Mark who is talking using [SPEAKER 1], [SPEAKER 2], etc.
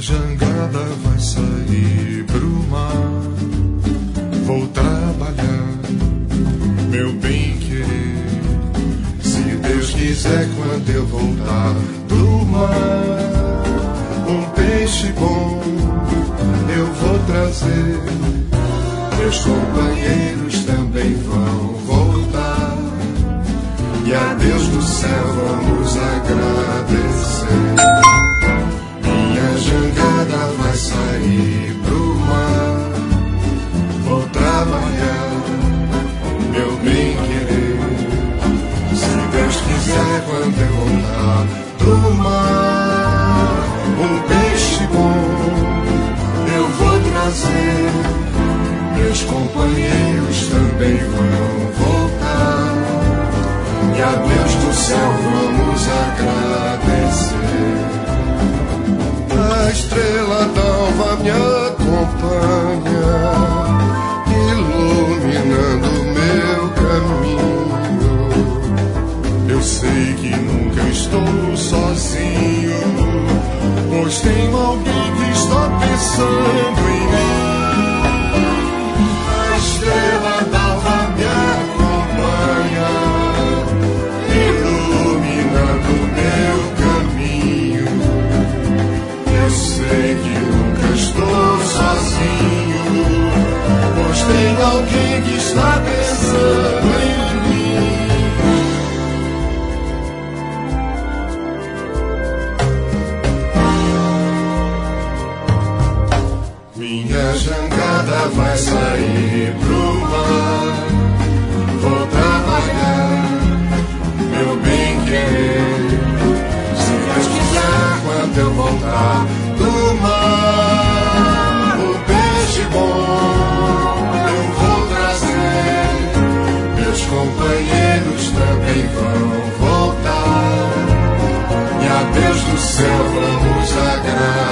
[SPEAKER 1] jangada vai sair pro mar. Vou trabalhar, meu bem querer. Se Deus quiser, quando eu voltar do mar, um peixe bom eu vou trazer. Meus companheiros também vão voltar, e a Deus do céu vamos agradecer. Minha jangada vai sair pro mar. Vou trabalhar, meu bem querer. Se Deus quiser, quando eu voltar do mar, um peixe bom eu vou trazer. Meus companheiros também vão voltar, e a Deus do céu vamos agradecer. A estrela d'alva me acompanha, iluminando meu caminho. Eu sei que nunca estou sozinho, pois tem alguém que está pensando em mim. A estrela d'alva me acompanha, iluminando meu caminho. Eu sei que nunca estou sozinho, pois tem alguém que está pensando em mim. Minha jangada vai sair pro mar. Vou trabalhar, meu bem querer. Se Deus quiser, quando eu voltar do mar, o peixe bom eu vou trazer. Meus companheiros também vão voltar, e a Deus do céu vamos agradecer.